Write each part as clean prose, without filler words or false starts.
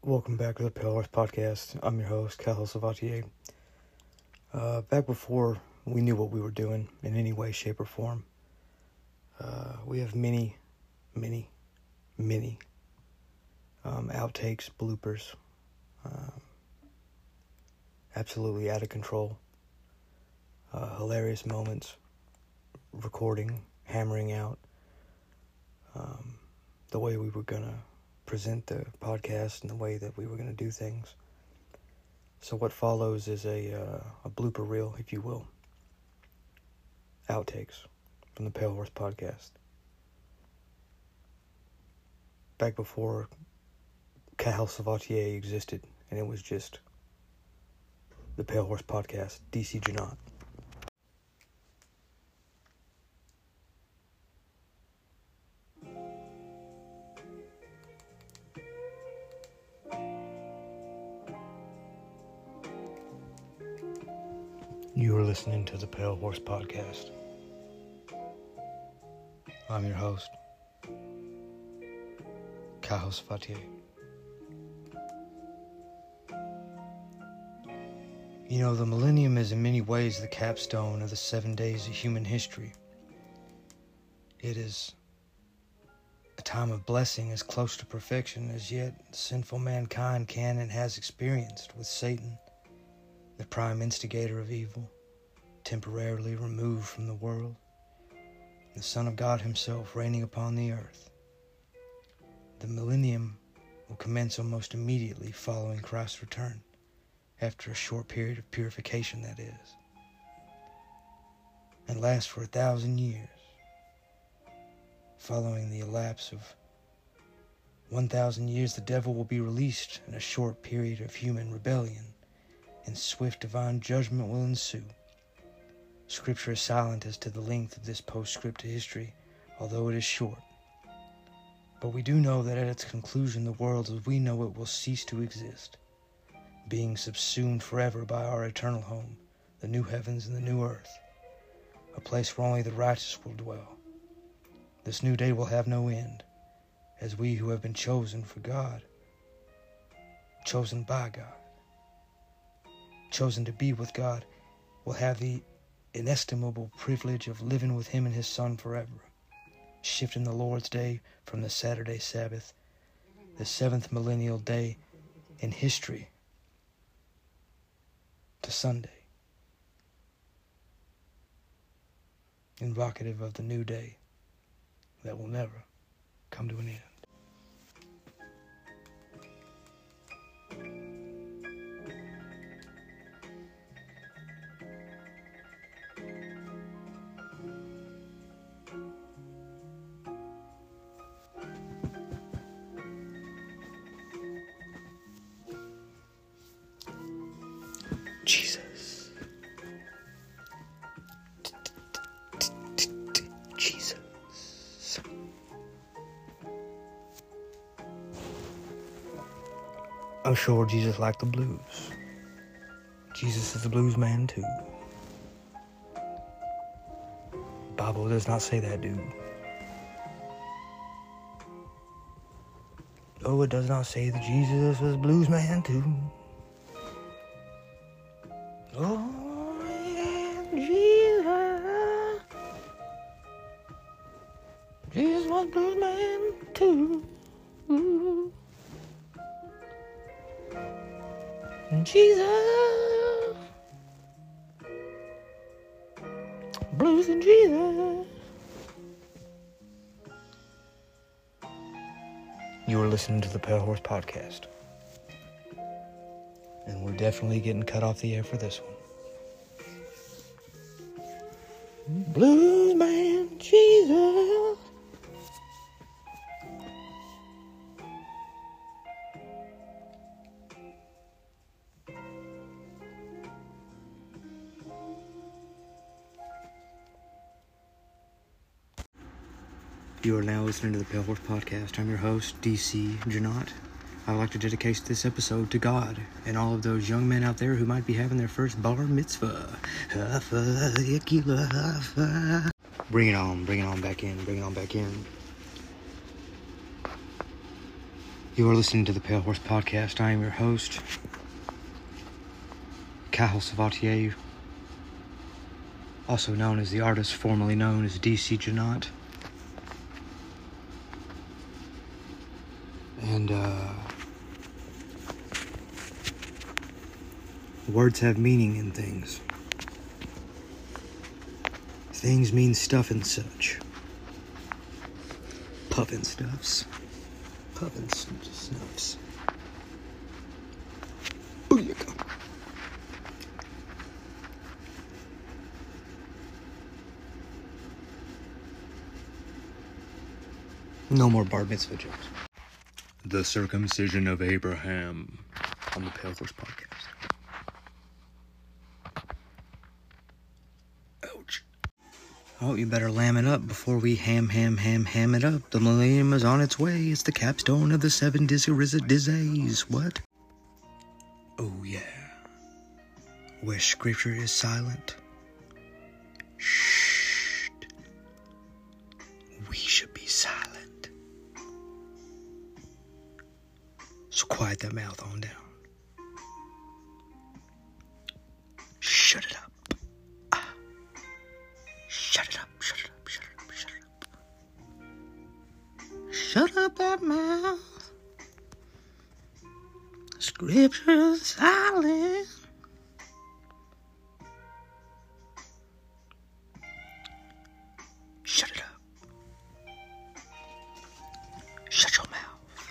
Welcome back to the Pale Horse Podcast. I'm your host, Cahill Savatier. Back before we knew what we were doing in any way, shape, or form, we have many outtakes, bloopers, absolutely out of control, hilarious moments, recording, hammering out the way we were going to present the podcast and the way that we were going to do things. So what follows is a blooper reel, if you will. Outtakes from the Pale Horse Podcast. Back before Cahill Savatier existed, and it was just the Pale Horse Podcast, DC Janot. You are listening to the Pale Horse Podcast. I'm your host, Cahill Savatier. You know, the millennium is in many ways the capstone of the 7 days of human history. It is a time of blessing as close to perfection as yet sinful mankind can and has experienced, with Satan, the prime instigator of evil, temporarily removed from the world, the Son of God himself reigning upon the earth. The millennium will commence almost immediately following Christ's return, after a short period of purification, that is, and last for 1,000 years. Following the elapse of 1,000 years, the devil will be released, and a short period of human rebellion and swift divine judgment will ensue. Scripture is silent as to the length of this postscript to history, although it is short. But we do know that at its conclusion, the world as we know it will cease to exist, being subsumed forever by our eternal home, the new heavens and the new earth, a place where only the righteous will dwell. This new day will have no end, as we who have been chosen for God, chosen by God, chosen to be with God, will have the inestimable privilege of living with him and his Son forever, shifting the Lord's Day from the Saturday Sabbath, the 7th millennial day in history, to Sunday, invocative of the new day that will never come to an end. Jesus. Jesus. I'm sure Jesus liked the blues. Jesus is the blues man too. Bible does not say that, dude. Oh, it does not say that Jesus was a blues man too. Oh, yeah, Jesus. Jesus was a blues man too. Ooh. Jesus. Blues and Jesus. You are listening to the Pale Horse Podcast. And we're definitely getting cut off the air for this one. Blues man, Jesus. You are now listening to the Pale Horse Podcast. I'm your host, DC Janot. I'd like to dedicate this episode to God and all of those young men out there who might be having their first bar mitzvah. Bring it on back in. You are listening to the Pale Horse Podcast. I am your host, Cahill Savatier, also known as the artist formerly known as DC Janot. And, words have meaning in things. Things mean stuff and such. Puffin' stuffs. Puffin' snuffs. Booyaka. No more bar mitzvah jokes. The circumcision of Abraham on the Pale Horse Podcast. Ouch. Oh, you better lamb it up before we ham it up. The millennium is on its way. It's the capstone of the 7 dizays. What? Oh, yeah. Where scripture is silent. Shh. We should be silent. So quiet that mouth on down. Shut it up. Shut it up, shut it up, shut it up, shut it up. Shut up that mouth. Scripture is silent. Shut it up. Shut your mouth.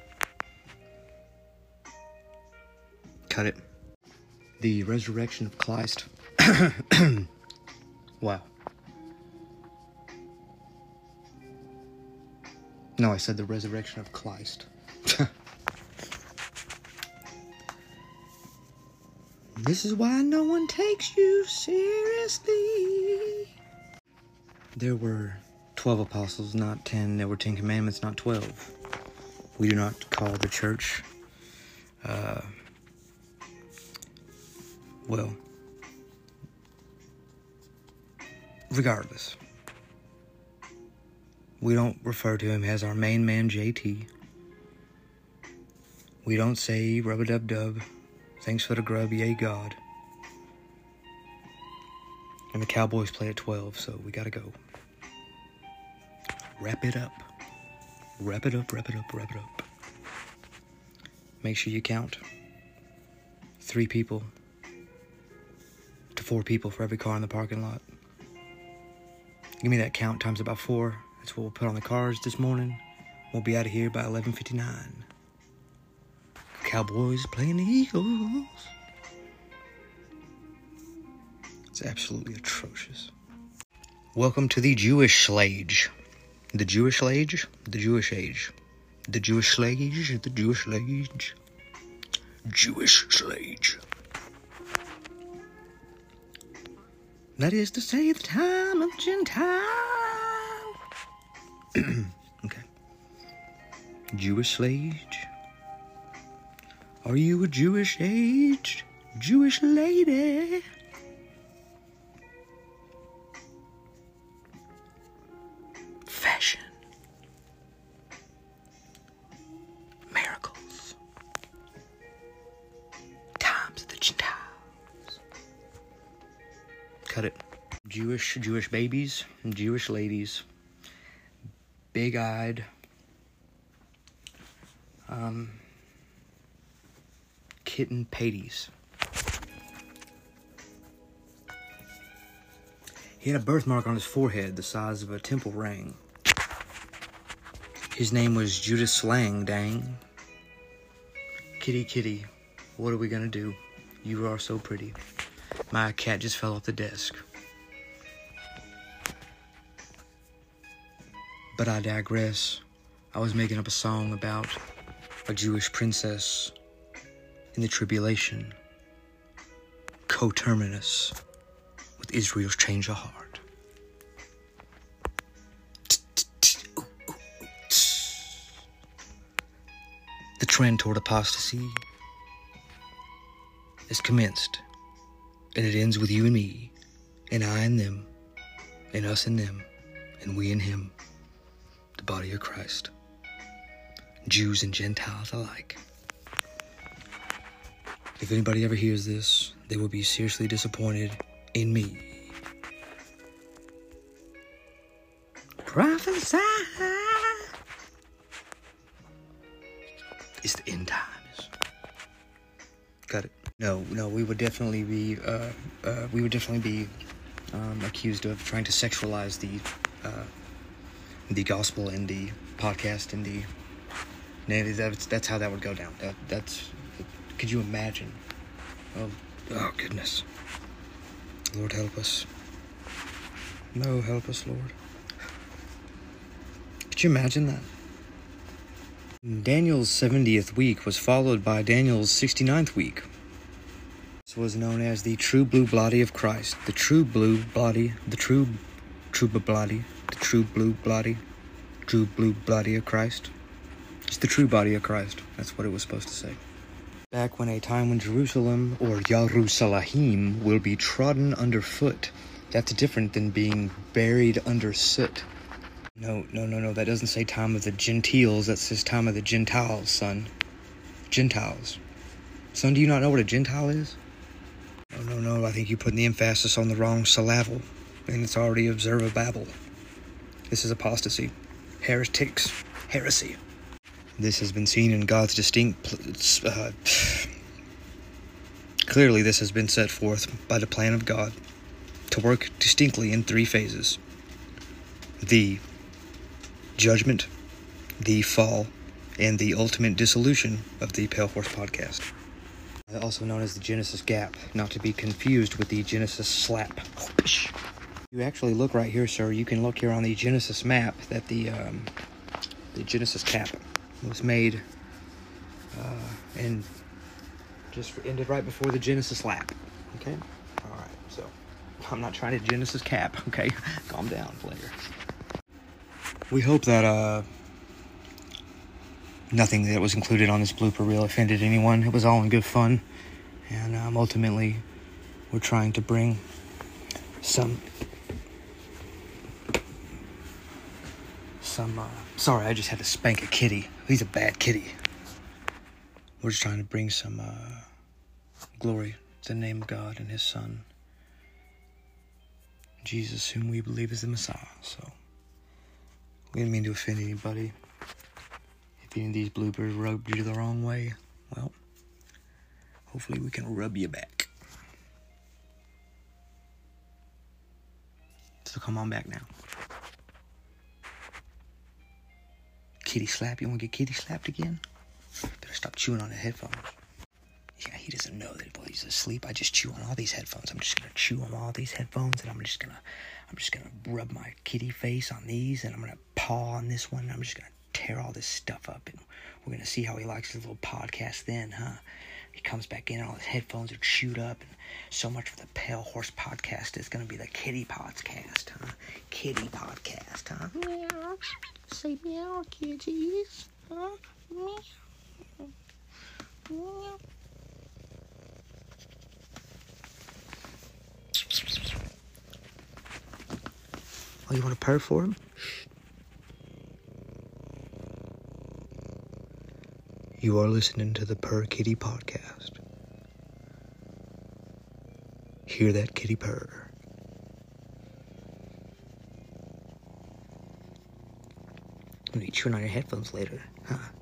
Cut it. The resurrection of Christ. Wow. No, I said the resurrection of Christ. This is why no one takes you seriously. There were 12 apostles, not 10. There were 10 commandments, not 12. We do not call the church, well, regardless. We don't refer to him as our main man, JT. We don't say rub-a-dub-dub. Thanks for the grub, yay God. And the Cowboys play at 12, so we gotta go. Wrap it up. Wrap it up, wrap it up, wrap it up. Make sure you count 3 people to 4 people for every car in the parking lot. Give me that count times about 4. That's what we'll put on the cars this morning. We'll be out of here by 11:59. Cowboys playing the Eagles. It's absolutely atrocious. Welcome to the Jewish Slage. The Jewish Slage? The Jewish Age. The Jewish Slage? The Jewish Slage. Jewish Slage. That is to say, the time of Gentile. Okay. Jewish Slage. Are you a Jewish aged Jewish lady? Fashion. Miracles. Times of the Gentiles. Cut it. Jewish babies, Jewish ladies. Big-eyed, kitten Pades. He had a birthmark on his forehead the size of a temple ring. His name was Judas Slang, dang. Kitty, kitty, what are we gonna do? You are so pretty. My cat just fell off the desk. But I digress. I was making up a song about a Jewish princess in the tribulation, coterminous with Israel's change of heart. The trend toward apostasy is commenced, and it ends with you and me, and I and them, and us and them, and we and him, the body of Christ. Jews and Gentiles alike. If anybody ever hears this, they will be seriously disappointed in me. Prophesy! It's the end times. Got it. No, we would definitely be, accused of trying to sexualize the gospel and the podcast and the. That's how that would go down. That's. Could you imagine? Oh goodness. Lord help us. No, help us, Lord. Could you imagine that? Daniel's 70th week was followed by Daniel's 69th week. This was known as the true blue body of Christ. The true blue body of Christ. It's the true body of Christ. That's what it was supposed to say. Back when a time when Jerusalem, or Yarusalahim, will be trodden underfoot. That's different than being buried under soot. No, that doesn't say time of the Gentiles, that says time of the Gentiles, son. Gentiles. Son, do you not know what a Gentile is? No, I think you're putting the emphasis on the wrong syllable, and it's already observable. This is apostasy. Heresy. This has been seen in God's distinct... Clearly, this has been set forth by the plan of God to work distinctly in 3 phases. The judgment, the fall, and the ultimate dissolution of the Pale Horse Podcast. Also known as the Genesis Gap, not to be confused with the Genesis Slap. You actually look right here, sir. You can look here on the Genesis map that the Genesis cap was made and just ended right before the Genesis lap. Okay? Alright, so I'm not trying to Genesis cap, okay? Calm down, player. We hope that nothing that was included on this blooper reel offended anyone. It was all in good fun. And ultimately, we're trying to bring some sorry, I just had to spank a kitty. He's a bad kitty. We're just trying to bring some glory to the name of God and His Son, Jesus, whom we believe is the Messiah. So, we didn't mean to offend anybody. If any of these bloopers rubbed you the wrong way, well, hopefully we can rub you back. So come on back now. Kitty slap? You want to get kitty slapped again? Better stop chewing on the headphones. Yeah, he doesn't know that while he's asleep, I just chew on all these headphones. I'm just gonna chew on all these headphones, and I'm just gonna rub my kitty face on these, and I'm gonna paw on this one, and I'm just gonna tear all this stuff up, and we're gonna see how he likes his little podcast then, huh? He comes back in, and all his headphones are chewed up, and so much for the Pale Horse Podcast is gonna be the Kitty Podcast, huh? Kitty Podcast, huh? Meow. Say meow, kitties. Huh? Meow. Meow. Oh, you want to purr for him? You are listening to the Purr Kitty Podcast. Hear that kitty purr. I'm gonna be chewing on your headphones later, huh?